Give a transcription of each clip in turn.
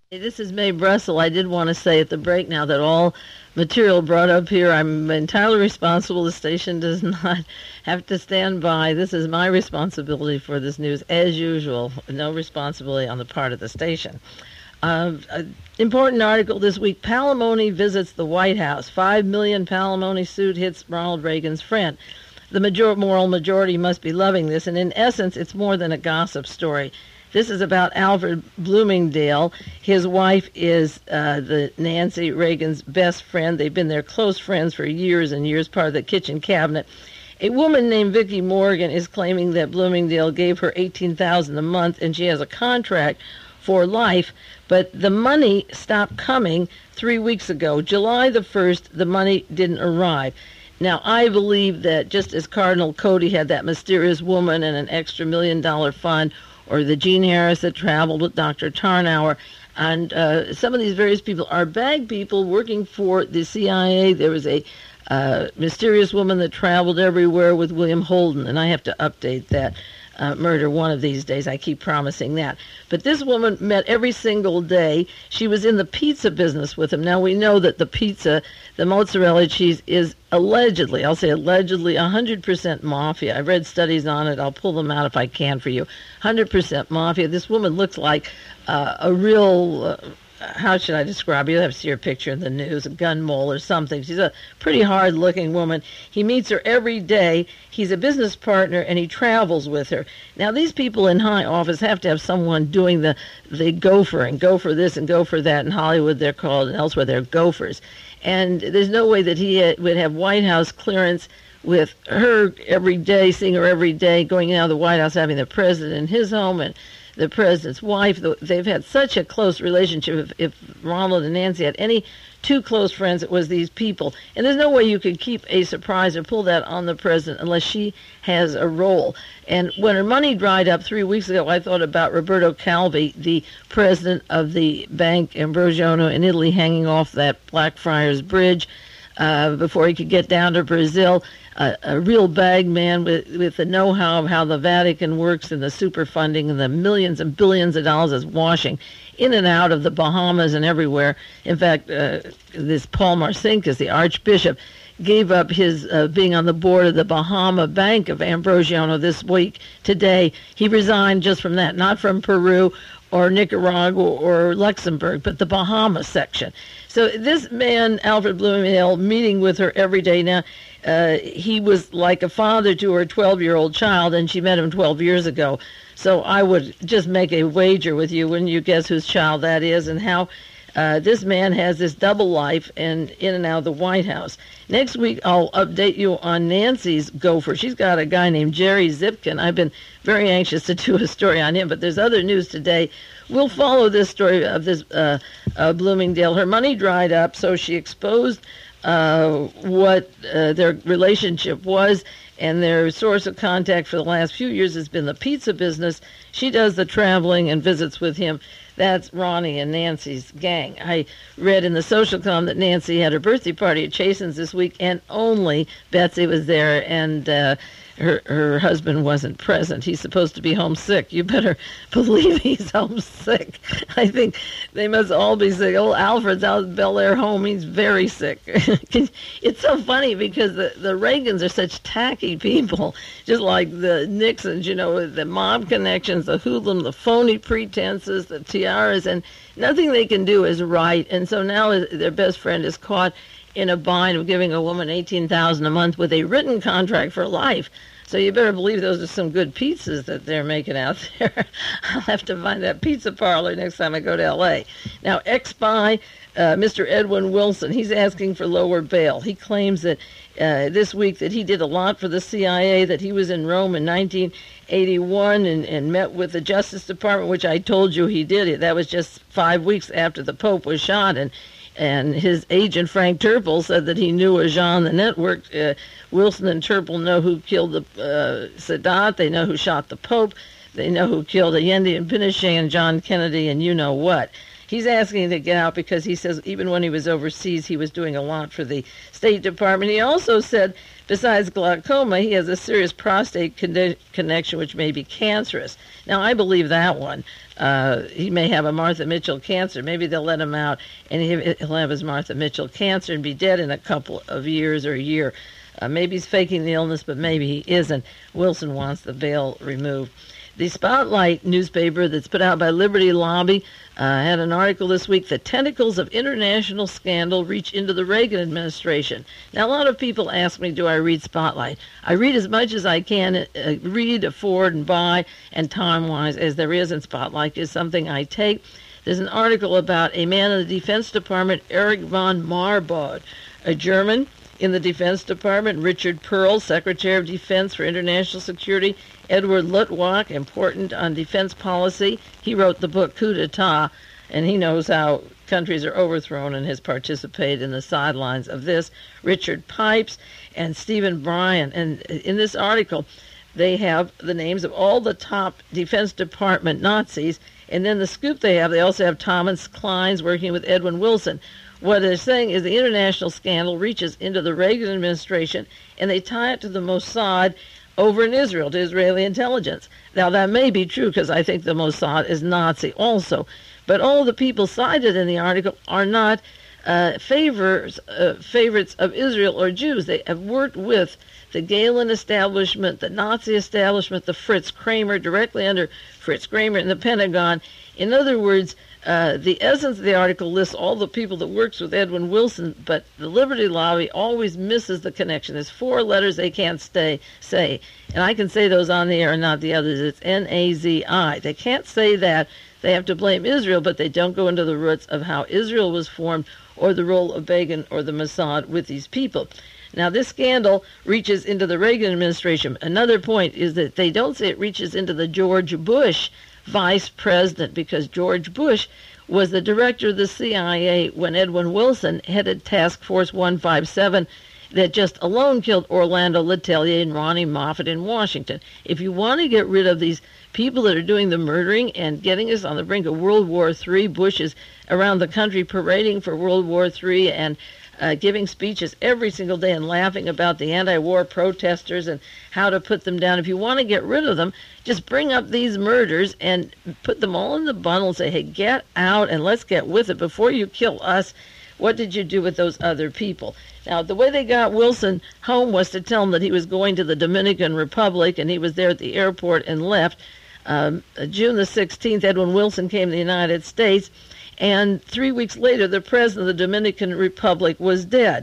Hey, this is Mae Brussel. I did want to say at the break now that all material brought up here, I'm entirely responsible. The station does not have to stand by. This is my responsibility for this news, as usual. No responsibility on the part of the station. Important article this week. Palimony visits the White House. $5 million palimony suit hits Ronald Reagan's friend. The moral majority must be loving this, and in essence, it's more than a gossip story. This is about Alfred Bloomingdale. His wife is the Nancy Reagan's best friend. They've been their close friends for years and years, part of the kitchen cabinet. A woman named Vicki Morgan is claiming that Bloomingdale gave her $18,000 a month, and she has a contract for life, but the money stopped coming 3 weeks ago. July the 1st, the money didn't arrive. Now, I believe that just as Cardinal Cody had that mysterious woman and an extra $1 million fund, or the Gene Harris that traveled with Dr. Tarnower, and some of these various people are bag people working for the CIA. There was a mysterious woman that traveled everywhere with William Holden, and I have to update that murder one of these days. I keep promising that. But this woman met every single day. She was in the pizza business with him. Now, we know that the pizza, the mozzarella cheese, is allegedly, I'll say allegedly, 100% mafia. I've read studies on it. I'll pull them out if I can for you. 100% mafia. This woman looks like a real... how should I describe her? You'll have to see her picture in the news, a gun mole or something. She's a pretty hard-looking woman. He meets her every day. He's a business partner, and he travels with her. Now, these people in high office have to have someone doing the gophering, go for this and go for that. In Hollywood, they're called, and elsewhere, they're gophers. And there's no way that he would have White House clearance with her every day, seeing her every day, going out of the White House, having the president in his home, and the president's wife. They've had such a close relationship. If Ronald and Nancy had any two close friends, it was these people. And there's no way you could keep a surprise or pull that on the president unless she has a role. And when her money dried up 3 weeks ago, I thought about Roberto Calvi, the president of the bank Ambrosiano in Italy, hanging off that Blackfriars Bridge before he could get down to Brazil. A real bag man with the know-how of how the Vatican works and the super funding and the millions and billions of dollars is washing in and out of the Bahamas and everywhere. In fact, this Paul Marcinkus, the Archbishop, gave up his being on the board of the Bahama Bank of Ambrosiano this week. Today, he resigned just from that, not from Peru or Nicaragua or Luxembourg, but the Bahama section. So this man, Alfred Bloomingdale, meeting with her every day now, he was like a father to her 12-year-old child, and she met him 12 years ago. So I would just make a wager with you, wouldn't you guess whose child that is, and how this man has this double life and in and out of the White House. Next week, I'll update you on Nancy's gopher. She's got a guy named Jerry Zipkin. I've been very anxious to do a story on him, but there's other news today. We'll follow this story of this Bloomingdale. Her money dried up, so she exposed what their relationship was, and their source of contact for the last few years has been the pizza business. She does the traveling and visits with him. That's Ronnie and Nancy's gang. I read in the social column that Nancy had her birthday party at Chasen's this week, and only Betsy was there, and her husband wasn't present. He's supposed to be homesick. You better believe he's homesick. I think they must all be sick. Old Alfred's out at Bel Air home. He's very sick. It's so funny because the Reagans are such tacky people, just like the Nixons, you know, the mob connections, the hoodlum, the phony pretenses, the tiaras, and nothing they can do is right. And so now their best friend is caught in a bind of giving a woman $18,000 a month with a written contract for life. So you better believe those are some good pizzas that they're making out there. I'll have to find that pizza parlor next time I go to L.A. Now, ex-spy, Mr. Edwin Wilson, he's asking for lower bail. He claims that this week that he did a lot for the CIA, that he was in Rome in 1981 and met with the Justice Department, which I told you he did. That was just 5 weeks after the Pope was shot, and his agent, Frank Turpel, said that he knew Ajan, the network. Wilson and Turpel know who killed Sadat. They know who shot the Pope. They know who killed Allende and Pinochet and John Kennedy and you know what. He's asking to get out because he says even when he was overseas, he was doing a lot for the State Department. He also said, besides glaucoma, he has a serious prostate connection, which may be cancerous. Now, I believe that one. He may have a Martha Mitchell cancer. Maybe they'll let him out, and he'll have his Martha Mitchell cancer and be dead in a couple of years or a year. Maybe he's faking the illness, but maybe he isn't. Wilson wants the veil removed. The Spotlight newspaper that's put out by Liberty Lobby had an article this week, The Tentacles of International Scandal Reach into the Reagan Administration. Now, a lot of people ask me, do I read Spotlight? I read as much as I can, read, afford, and buy, and time-wise as there is in Spotlight is something I take. There's an article about a man in the Defense Department, Erich von Marbod, a German in the Defense Department, Richard Pearl, Secretary of Defense for International Security, Edward Luttwak, important on defense policy. He wrote the book Coup d'etat, and he knows how countries are overthrown and has participated in the sidelines of this. Richard Pipes and Stephen Bryan. And in this article, they have the names of all the top Defense Department Nazis, and then the scoop they also have Thomas Kleins working with Edwin Wilson. What they're saying is the international scandal reaches into the Reagan administration, and they tie it to the Mossad over in Israel, to Israeli intelligence. Now, that may be true because I think the Mossad is Nazi also. But all the people cited in the article are not favorites of Israel or Jews. They have worked with the Gehlen establishment, the Nazi establishment, the Fritz Kramer, directly under Fritz Kramer in the Pentagon. In other words, the essence of the article lists all the people that works with Edwin Wilson, but the Liberty Lobby always misses the connection. There's 4 letters they can't say, and I can say those on the air and not the others. It's Nazi. They can't say that. They have to blame Israel, but they don't go into the roots of how Israel was formed or the role of Begin or the Mossad with these people. Now, this scandal reaches into the Reagan administration. Another point is that they don't say it reaches into the George Bush vice president, because George Bush was the director of the CIA when Edwin Wilson headed Task Force 157 that just alone killed Orlando Letelier and Ronnie Moffat in Washington. If you want to get rid of these people that are doing the murdering and getting us on the brink of World War III, Bush is around the country parading for World War III and giving speeches every single day and laughing about the anti-war protesters and how to put them down. If you want to get rid of them, just bring up these murders and put them all in the bundle and say, hey, get out and let's get with it. Before you kill us, what did you do with those other people? Now, the way they got Wilson home was to tell him that he was going to the Dominican Republic, and he was there at the airport and left. June the 16th, Edwin Wilson came to the United States, and 3 weeks later, the president of the Dominican Republic was dead.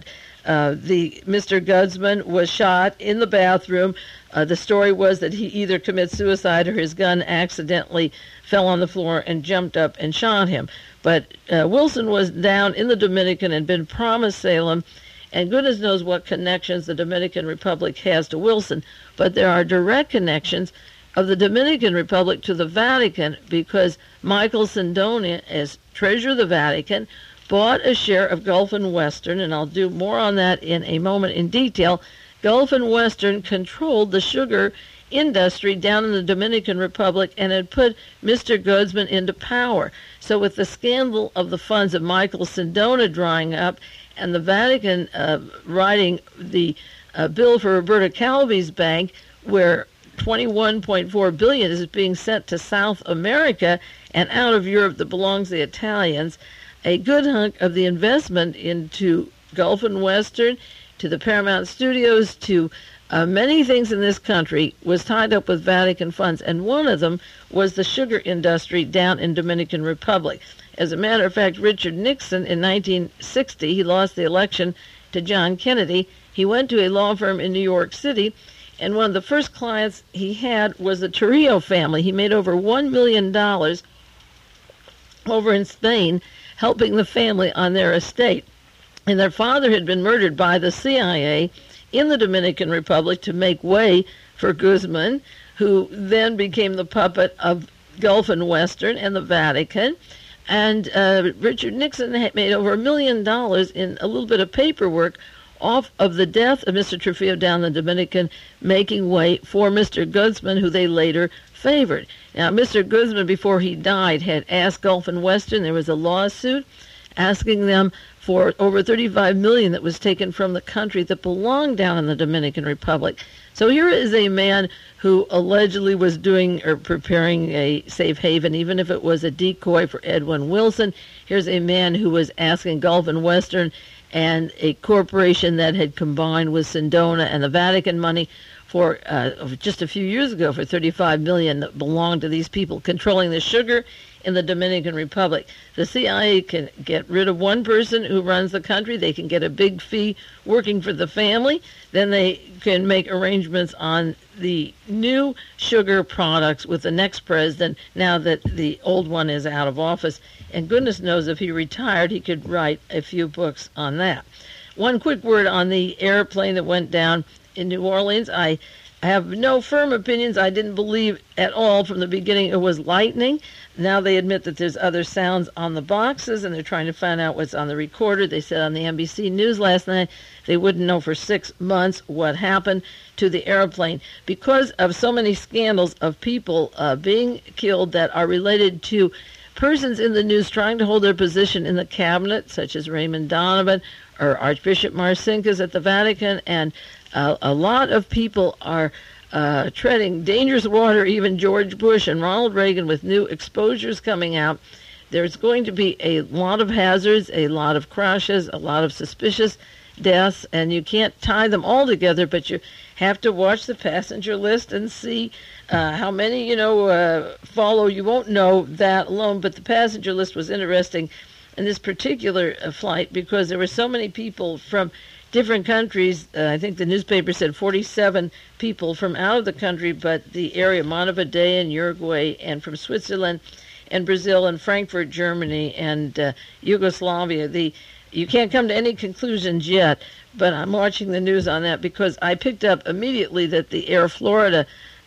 Mr. Guzman was shot in the bathroom. The story was that he either committed suicide or his gun accidentally fell on the floor and jumped up and shot him. But Wilson was down in the Dominican and been promised Salem, and goodness knows what connections the Dominican Republic has to Wilson. But there are direct connections of the Dominican Republic to the Vatican, because Michael Sindona, as treasurer of the Vatican, bought a share of Gulf and Western, and I'll do more on that in a moment in detail. Gulf and Western controlled the sugar industry down in the Dominican Republic and had put Mr. Guzman into power. So with the scandal of the funds of Michael Sindona drying up and the Vatican writing the bill for Roberta Calvi's bank, where $21.4 billion is being sent to South America and out of Europe that belongs to the Italians, a good hunk of the investment into Gulf and Western, to the Paramount Studios, to many things in this country was tied up with Vatican funds, and one of them was the sugar industry down in Dominican Republic. As a matter of fact, Richard Nixon in 1960, he lost the election to John Kennedy. He went to a law firm in New York City, and one of the first clients he had was the Torrio family. He made over $1 million over in Spain helping the family on their estate. And their father had been murdered by the CIA in the Dominican Republic to make way for Guzman, who then became the puppet of Gulf and Western and the Vatican. And Richard Nixon had made over $1 million in a little bit of paperwork off of the death of Mr. Trujillo down the Dominican, making way for Mr. Guzman, who they later favored. Now, Mr. Guzman, before he died, had asked Gulf and Western, there was a lawsuit asking them for over $35 million that was taken from the country that belonged down in the Dominican Republic. So here is a man who allegedly was doing or preparing a safe haven, even if it was a decoy for Edwin Wilson. Here's a man who was asking Gulf and Western and a corporation that had combined with Sindona and the Vatican money for just a few years ago for $35 million that belonged to these people controlling the sugar in the Dominican Republic. The CIA can get rid of one person who runs the country. They can get a big fee working for the family. Then they can make arrangements on the new sugar products with the next president now that the old one is out of office. And goodness knows if he retired, he could write a few books on that. One quick word on the airplane that went down in New Orleans. I have no firm opinions. I didn't believe at all from the beginning it was lightning. Now they admit that there's other sounds on the boxes, and they're trying to find out what's on the recorder. They said on the NBC News last night they wouldn't know for 6 months what happened to the airplane because of so many scandals of people being killed that are related to persons in the news trying to hold their position in the cabinet, such as Raymond Donovan or Archbishop Marcinkus at the Vatican, and a lot of people are treading dangerous water, even George Bush and Ronald Reagan, with new exposures coming out. There's going to be a lot of hazards, a lot of crashes, a lot of suspicious deaths, and you can't tie them all together, but you have to watch the passenger list and see how many, follow. You won't know that alone, but the passenger list was interesting in this particular flight because there were so many people from different countries. I think the newspaper said 47 people from out of the country, but the area, Montevideo and Uruguay, and from Switzerland and Brazil and Frankfurt, Germany, and Yugoslavia. You can't come to any conclusions yet, but I'm watching the news on that because I picked up immediately that the Air Florida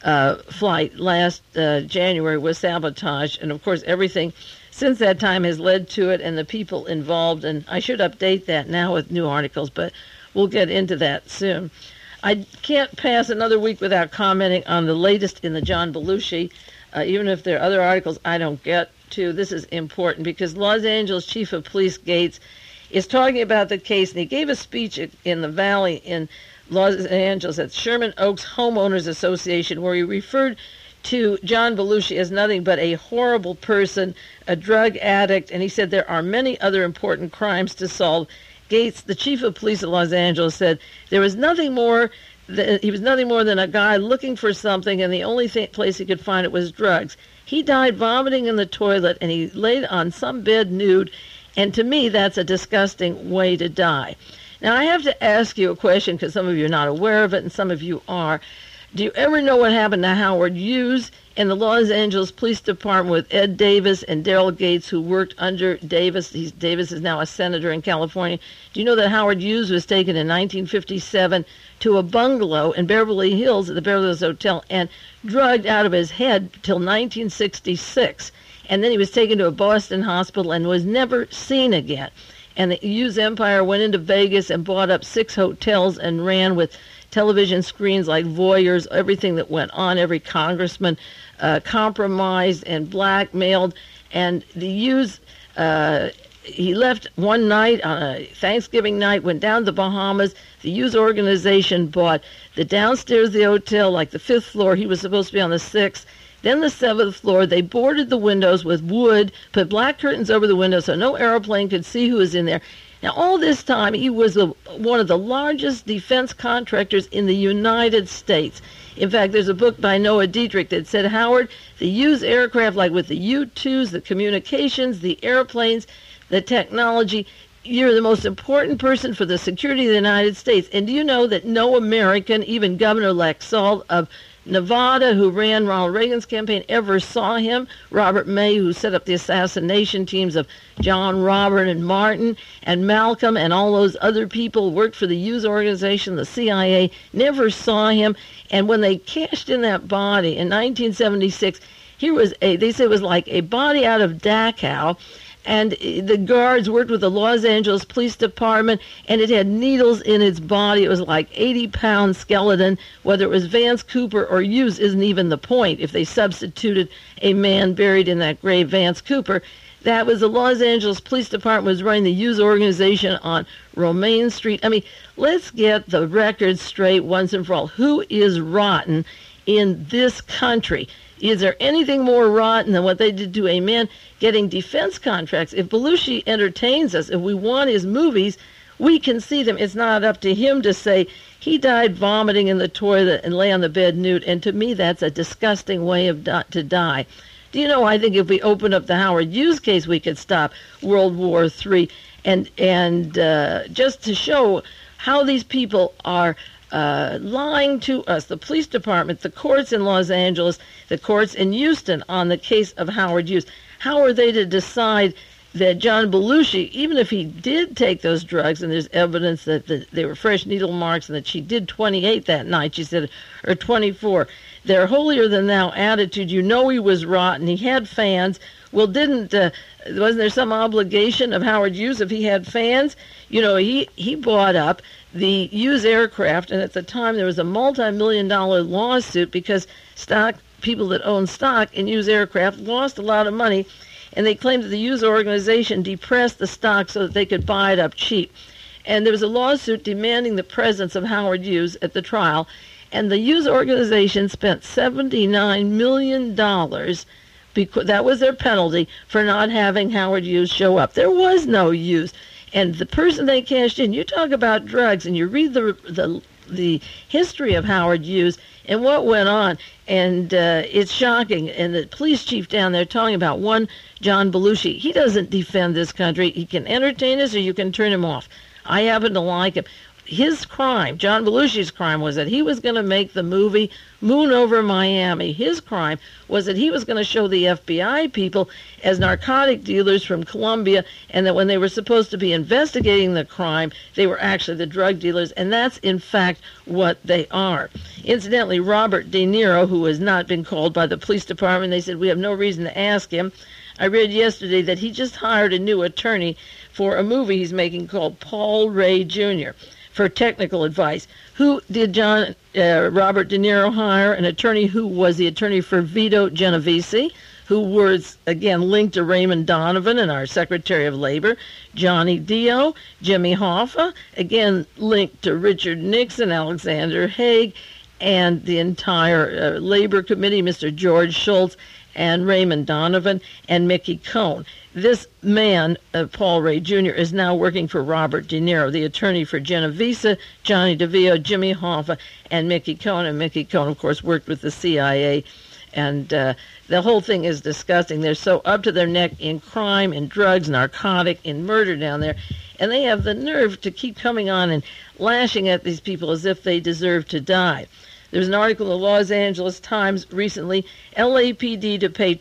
flight last January was sabotaged, and of course everything since that time has led to it and the people involved, and I should update that now with new articles, but we'll get into that soon. I can't pass another week without commenting on the latest in the John Belushi. Even if there are other articles I don't get to, this is important because Los Angeles Chief of Police Gates is talking about the case, and he gave a speech in the Valley in Los Angeles at Sherman Oaks Homeowners Association where he referred to John Belushi as nothing but a horrible person, a drug addict, and he said there are many other important crimes to solve. Gates, the chief of police of Los Angeles, said there was nothing more. He was nothing more than a guy looking for something, and the only place he could find it was drugs. He died vomiting in the toilet, and he laid on some bed nude, and to me that's a disgusting way to die. Now I have to ask you a question because some of you are not aware of it, and some of you are. Do you ever know what happened to Howard Hughes in the Los Angeles Police Department with Ed Davis and Daryl Gates, who worked under Davis? Davis is now a senator in California. Do you know that Howard Hughes was taken in 1957 to a bungalow in Beverly Hills at the Beverly Hills Hotel and drugged out of his head till 1966? And then he was taken to a Boston hospital and was never seen again. And the Hughes empire went into Vegas and bought up 6 hotels and ran with television screens like voyeurs, everything that went on, every congressman compromised and blackmailed. And the Hughes, he left one night on a Thanksgiving night, went down to the Bahamas. The Hughes organization bought the downstairs of the hotel, like the 5th floor. He was supposed to be on the 6th. Then the 7th floor, they boarded the windows with wood, put black curtains over the windows so no airplane could see who was in there. Now, all this time, he was one of the largest defense contractors in the United States. In fact, there's a book by Noah Dietrich that said, Howard, the Hughes aircraft, like with the U-2s, the communications, the airplanes, the technology, you're the most important person for the security of the United States. And do you know that no American, even Governor Laxalt of Nevada, who ran Ronald Reagan's campaign, ever saw him? Robert May, who set up the assassination teams of John, Robert, and Martin, and Malcolm, and all those other people worked for the Hughes organization, the CIA, never saw him. And when they cashed in that body in 1976, They said it was like a body out of Dachau. And the guards worked with the Los Angeles Police Department, and it had needles in its body. It was like 80-pound skeleton. Whether it was Vance Cooper or Hughes isn't even the point. If they substituted a man buried in that grave, Vance Cooper, that was the Los Angeles Police Department was running the Hughes organization on Romaine Street. I mean, let's get the record straight once and for all. Who is rotten in this country? Is there anything more rotten than what they did to a man getting defense contracts? If Belushi entertains us, if we want his movies, we can see them. It's not up to him to say he died vomiting in the toilet and lay on the bed nude. And to me, that's a disgusting way to die. Do you know, I think if we opened up the Howard Hughes case, we could stop World War III. And just to show how these people are lying to us, the police department, the courts in Los Angeles, the courts in Houston on the case of Howard Hughes. How are they to decide that John Belushi, even if he did take those drugs, and there's evidence that they were fresh needle marks and that she did 28 that night, she said, or 24, their holier-than-thou attitude, you know he was rotten, he had fans. Well, wasn't there some obligation of Howard Hughes if he had fans? You know, he bought up the Hughes aircraft, and at the time there was a multi-million-dollar lawsuit because people that own stock in Hughes aircraft lost a lot of money, and they claimed that the Hughes organization depressed the stock so that they could buy it up cheap. And there was a lawsuit demanding the presence of Howard Hughes at the trial, and the Hughes organization spent $79 million because that was their penalty for not having Howard Hughes show up. There was no Hughes. And the person they cashed in, you talk about drugs, and you read the history of Howard Hughes and what went on, and it's shocking. And the police chief down there talking about one John Belushi. He doesn't defend this country. He can entertain us or you can turn him off. I happen to like him. His crime, John Belushi's crime, was that he was going to make the movie Moon Over Miami. His crime was that he was going to show the FBI people as narcotic dealers from Colombia, and that when they were supposed to be investigating the crime, they were actually the drug dealers, and that's in fact what they are. Incidentally, Robert De Niro, who has not been called by the police department, they said we have no reason to ask him. I read yesterday that he just hired a new attorney for a movie he's making called Paul Ray Jr., for technical advice. Who did Robert De Niro hire? An attorney who was the attorney for Vito Genovese, who was, again, linked to Raymond Donovan and our Secretary of Labor, Johnny Dio, Jimmy Hoffa, again, linked to Richard Nixon, Alexander Haig, and the entire Labor Committee, Mr. George Shultz, and Raymond Donovan, and Mickey Cohn. This man, Paul Ray Jr., is now working for Robert De Niro, the attorney for Genovese, Johnny DeVio, Jimmy Hoffa, and Mickey Cohn. And Mickey Cohn, of course, worked with the CIA. And the whole thing is disgusting. They're so up to their neck in crime, in drugs, narcotic, in murder down there. And they have the nerve to keep coming on and lashing at these people as if they deserve to die. There's an article in the Los Angeles Times recently, LAPD to pay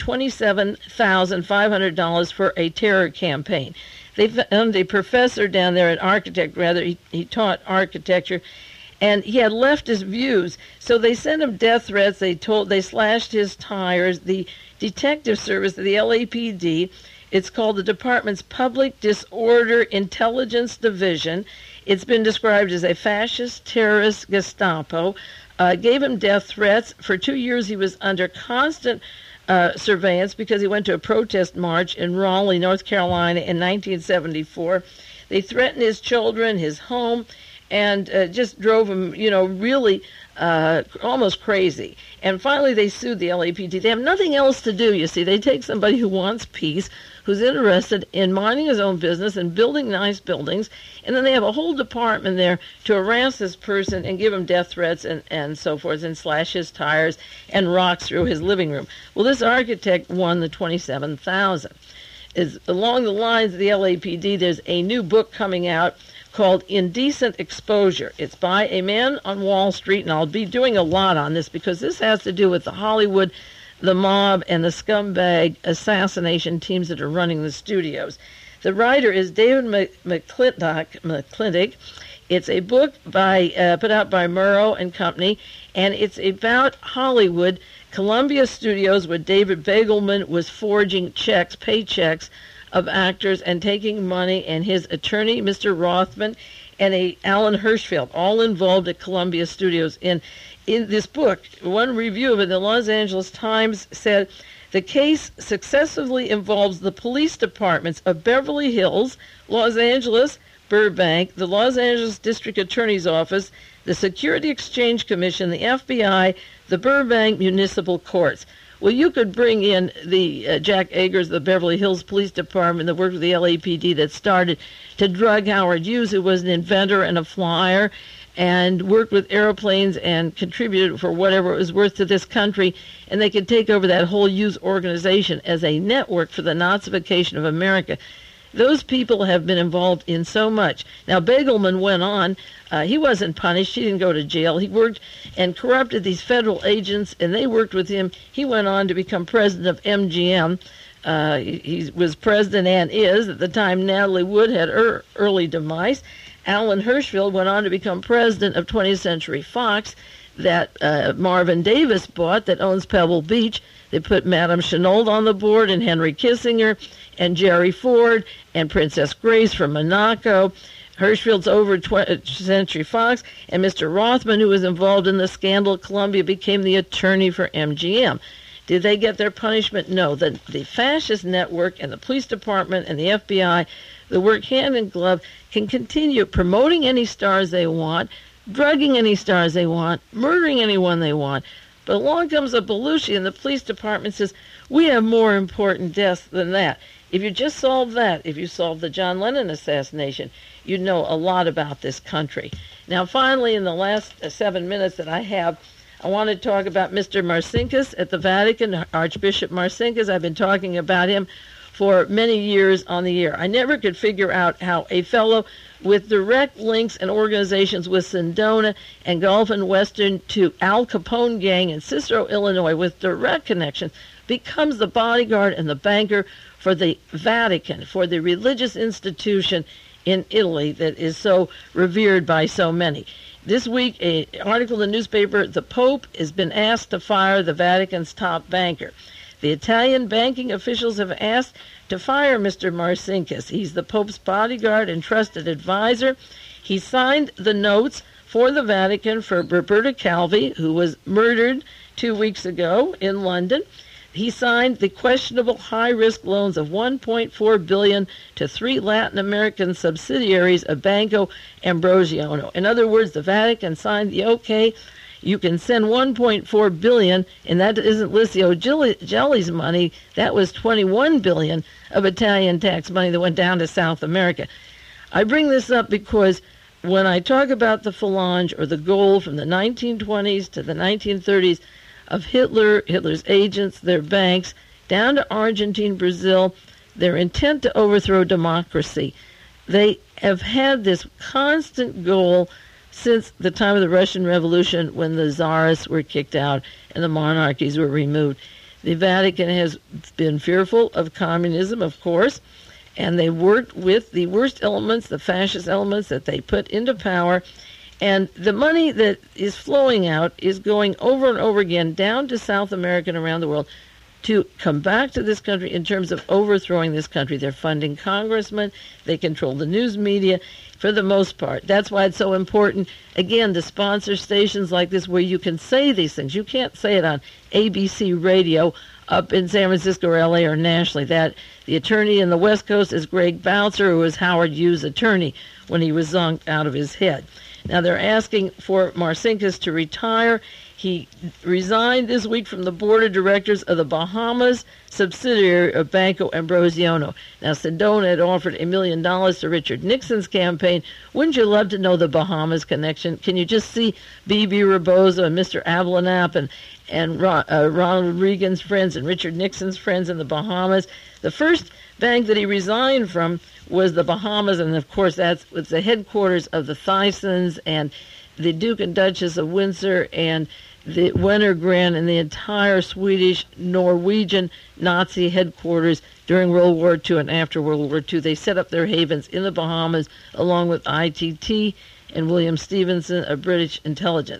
$27,500 for a terror campaign. They found a professor down there, an architect rather, he taught architecture, and he had leftist views. So they sent him death threats. They slashed his tires. The detective service of the LAPD, it's called the department's Public Disorder Intelligence Division. It's been described as a fascist, terrorist Gestapo. Gave him death threats. For 2 years, he was under constant surveillance because he went to a protest march in Raleigh, North Carolina in 1974. They threatened his children, his home, and just drove him, really almost crazy. And finally, they sued the LAPD. They have nothing else to do, you see. They take somebody who wants peace, who's interested in minding his own business and building nice buildings, and then they have a whole department there to harass this person and give him death threats and so forth, and slash his tires and rocks through his living room. Well, this architect won the $27,000. Is along the lines of the LAPD, there's a new book coming out called Indecent Exposure. It's by a man on Wall Street, and I'll be doing a lot on this because this has to do with the Hollywood, the mob, and the scumbag assassination teams that are running the studios. The writer is David McClintock. It's a book put out by Murrow and Company, and it's about Hollywood Columbia Studios, where David Begelman was forging paychecks of actors and taking money, and his attorney, Mr. Rothman, and Alan Hirschfeld, all involved at Columbia Studios. In this book, one review of it, the Los Angeles Times said, the case successively involves the police departments of Beverly Hills, Los Angeles, Burbank, the Los Angeles District Attorney's Office, the Security Exchange Commission, the FBI, the Burbank Municipal Courts. Well, you could bring in the Jack Agers, the Beverly Hills Police Department that worked with the LAPD that started to drug Howard Hughes, who was an inventor and a flyer, and worked with airplanes and contributed for whatever it was worth to this country, and they could take over that whole Hughes organization as a network for the Nazification of America. Those people have been involved in so much. Now, Begelman went on. He wasn't punished. He didn't go to jail. He worked and corrupted these federal agents, and they worked with him. He went on to become president of MGM. He was president and is. At the time, Natalie Wood had early demise. Alan Hirschfeld went on to become president of 20th Century Fox that Marvin Davis bought, that owns Pebble Beach. They put Madame Chenault on the board, and Henry Kissinger, and Jerry Ford, and Princess Grace from Monaco. Hirschfeld's over 20th Century Fox, and Mr. Rothman, who was involved in the scandal at Columbia, became the attorney for MGM. Did they get their punishment? No. The fascist network and the police department and the FBI, that work hand in glove, can continue promoting any stars they want, drugging any stars they want, murdering anyone they want. But along comes a Belushi, and the police department says, we have more important deaths than that. If you just solve that, if you solve the John Lennon assassination, you'd know a lot about this country. Now, finally, in the last 7 minutes that I have, I want to talk about Mr. Marcinkus at the Vatican, Archbishop Marcinkus. I've been talking about him for many years on the air. I never could figure out how a fellow with direct links and organizations with Sedona and Gulf and Western to Al Capone gang in Cicero, Illinois, with direct connections, becomes the bodyguard and the banker for the Vatican, for the religious institution in Italy that is so revered by so many. This week, an article in the newspaper, the Pope has been asked to fire the Vatican's top banker. The Italian banking officials have asked to fire Mr. Marcinkus. He's the Pope's bodyguard and trusted advisor. He signed the notes for the Vatican for Roberta Calvi, who was murdered 2 weeks ago in London. He signed the questionable high-risk loans of $1.4 billion to 3 Latin American subsidiaries of Banco Ambrosiano. In other words, the Vatican signed the okay. You can send $1.4 billion, and that isn't Licio Gelli's money. That was $21 billion of Italian tax money that went down to South America. I bring this up because when I talk about the phalange, or the goal from the 1920s to the 1930s of Hitler's agents, their banks, down to Argentina, Brazil, their intent to overthrow democracy, they have had this constant goal since the time of the Russian Revolution, when the czars were kicked out and the monarchies were removed. The Vatican has been fearful of communism, of course, and they worked with the worst elements, the fascist elements that they put into power. And the money that is flowing out is going over and over again down to South America and around the world to come back to this country in terms of overthrowing this country. They're funding congressmen. They control the news media for the most part. That's why it's so important, again, to sponsor stations like this where you can say these things. You can't say it on ABC radio up in San Francisco or LA or nationally. That the attorney in the West Coast is Greg Bouncer, who was Howard Hughes' attorney when he was zonked out of his head. Now they're asking for Marcinkus to retire. He resigned this week from the board of directors of the Bahamas subsidiary of Banco Ambrosiano. Now, Sedona had offered $1 million to Richard Nixon's campaign. Wouldn't you love to know the Bahamas connection? Can you just see B.B. Rebozo and Mr. Ablanap and Ronald Reagan's friends and Richard Nixon's friends in the Bahamas? The first bank that he resigned from was the Bahamas, and of course that's the headquarters of the Thysons and the Duke and Duchess of Windsor and the Wenner-Gren and the entire Swedish, Norwegian Nazi headquarters during World War II and after World War II. They set up their havens in the Bahamas along with ITT and William Stevenson of British intelligence.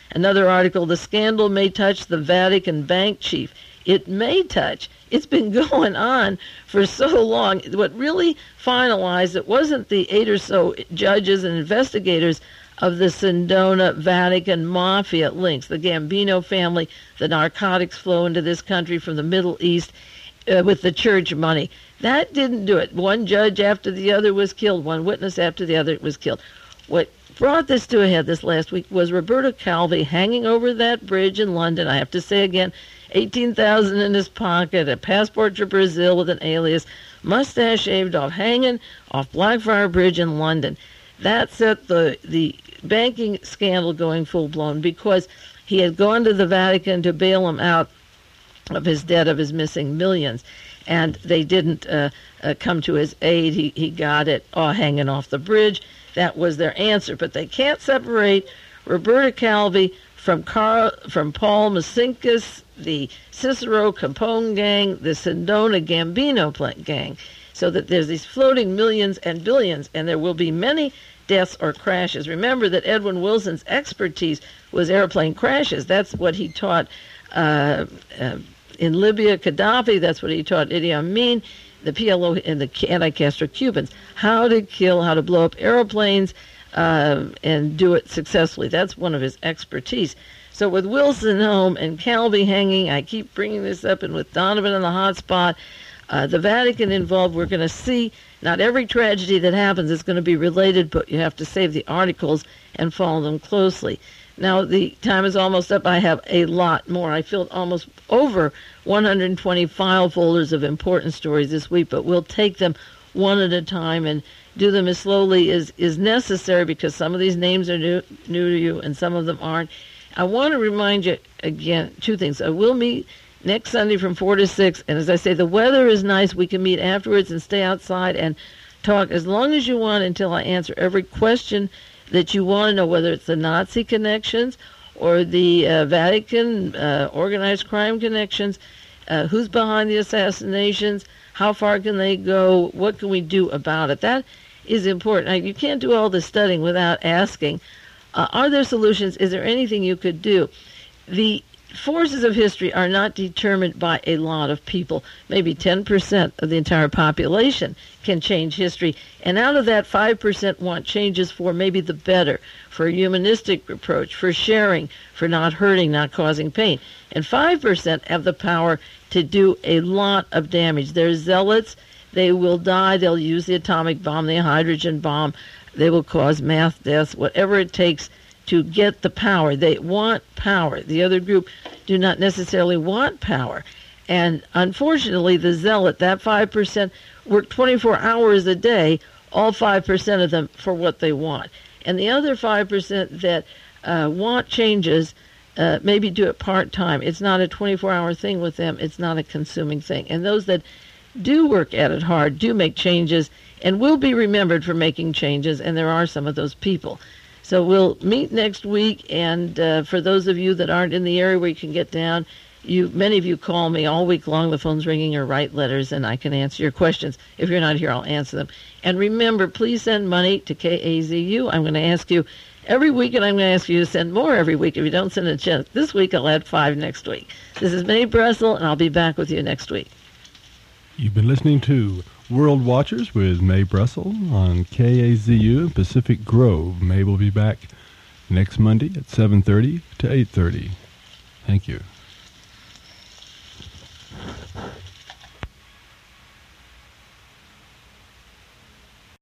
Another article, the scandal may touch the Vatican bank chief. It may touch. It's been going on for so long. What really finalized it wasn't the 8 or so judges and investigators of the Sindona Vatican mafia links, the Gambino family, the narcotics flow into this country from the Middle East with the church money. That didn't do it. One judge after the other was killed. One witness after the other was killed. What brought this to a head this last week was Roberto Calvi hanging over that bridge in London. I have to say again, $18,000 in his pocket, a passport to Brazil with an alias, mustache shaved off, hanging off Blackfriar Bridge in London. That set the banking scandal going full-blown because he had gone to the Vatican to bail him out of his debt of his missing millions, and they didn't come to his aid. He got it hanging off the bridge. That was their answer, but they can't separate Roberto Calvi from Paul Masinkas, the Cicero Capone gang, the Sindona Gambino gang, so that there's these floating millions and billions, and there will be many deaths or crashes. Remember that Edwin Wilson's expertise was airplane crashes. That's what he taught in Libya, Gaddafi. That's what he taught Idi Amin, the PLO, and the anti-Castro Cubans. How to kill, how to blow up airplanes, and do it successfully. That's one of his expertise. So with Wilson home and Calvi hanging, I keep bringing this up, and with Donovan in the hot spot, the Vatican involved, we're going to see not every tragedy that happens is going to be related, but you have to save the articles and follow them closely. Now, the time is almost up. I have a lot more. I filled almost over 120 file folders of important stories this week, but we'll take them one at a time and do them as slowly as is necessary because some of these names are new to you and some of them aren't. I want to remind you, again, two things. I will meet next Sunday from 4 to 6, and as I say, the weather is nice. We can meet afterwards and stay outside and talk as long as you want until I answer every question that you want to know, whether it's the Nazi connections or the Vatican organized crime connections, who's behind the assassinations, how far can they go, what can we do about it. That is important. Now, you can't do all this studying without asking, are there solutions? Is there anything you could do? The forces of history are not determined by a lot of people. Maybe 10% of the entire population can change history. And out of that, 5% want changes for maybe the better, for a humanistic approach, for sharing, for not hurting, not causing pain. And 5% have the power to do a lot of damage. They're zealots. They will die. They'll use the atomic bomb, the hydrogen bomb. They will cause mass deaths, whatever it takes to get the power. They want power. The other group do not necessarily want power. And unfortunately, the zealot, that 5%, work 24 hours a day, all 5% of them for what they want. And the other 5% that want changes maybe do it part-time. It's not a 24-hour thing with them. It's not a consuming thing. And those that do work at it hard, do make changes, and will be remembered for making changes, and there are some of those people. So we'll meet next week, and for those of you that aren't in the area where you can get down, many of you call me all week long, the phone's ringing, or write letters, and I can answer your questions. If you're not here, I'll answer them. And remember, please send money to KAZU. I'm going to ask you every week, and I'm going to ask you to send more every week. If you don't send a check this week, I'll add 5 next week. This is Mae Brussel, and I'll be back with you next week. You've been listening to World Watchers with Mae Brussel on KAZU in Pacific Grove. Mae will be back next Monday at 7:30 to 8:30. Thank you.